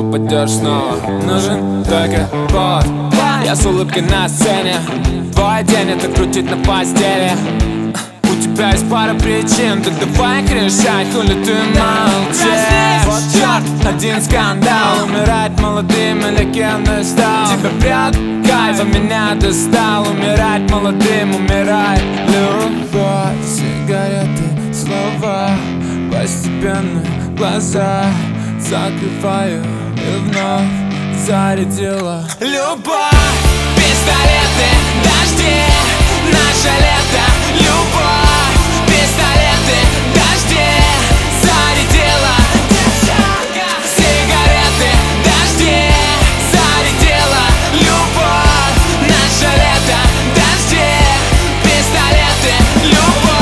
упадешь снова. Нужен только повод. Я с улыбкой на сцене. Твой день это крутить на постели. У тебя есть пара причин, так давай их решать, хули ты молчишь. Вот черт, один скандал. Умирать молодым и легендой стал. Тебя прет кайф, а меня достал. Умирать молодым, умирать. Любовь, сигареты, слова, постепенно глаза закрываю и вновь зарядила любовь. Пистолеты, дожди, наше лето. Любовь, пистолеты, дожди, зарядила девчонка. Сигареты, дожди, зарядила любовь. Наше лето, дожди, пистолеты, любовь.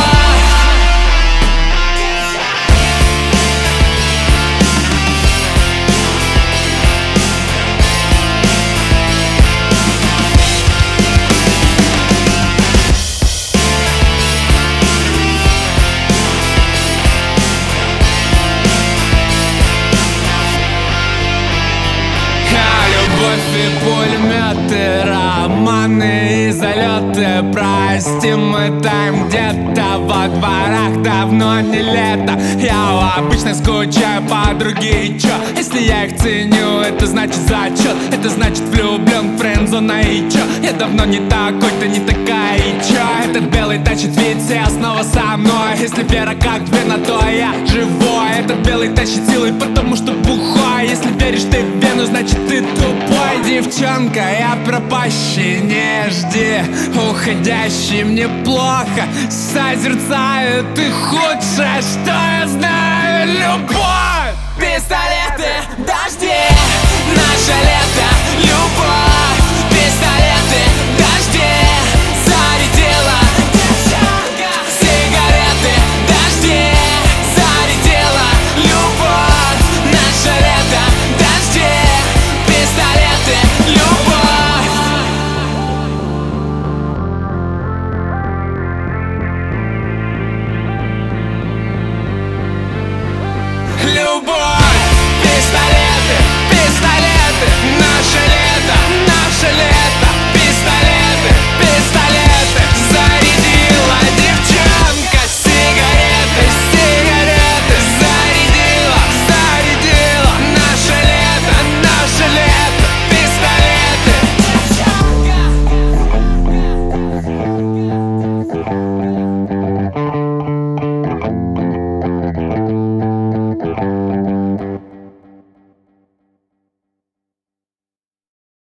Любовь и пулеметы, романы и залеты. Прости, мы там где-то во дворах, давно не лето. Я обычно скучаю по другие, чё? Если я их ценю, это значит зачет. Это значит влюблен, френдзона и чё? Я давно не такой, ты не такая и чё? Этот белый тащит вид, все снова со мной. Если вера как вена, то я живой. Этот белый тащит силой, потому что бухой. Если веришь ты в вену, значит ты тупой. Девчонка, я пропащий, не жди. Уходящий мне плохо, созерцаю, ты худшее, что я знаю. Любовь, пистолеты, дожди, наше лето.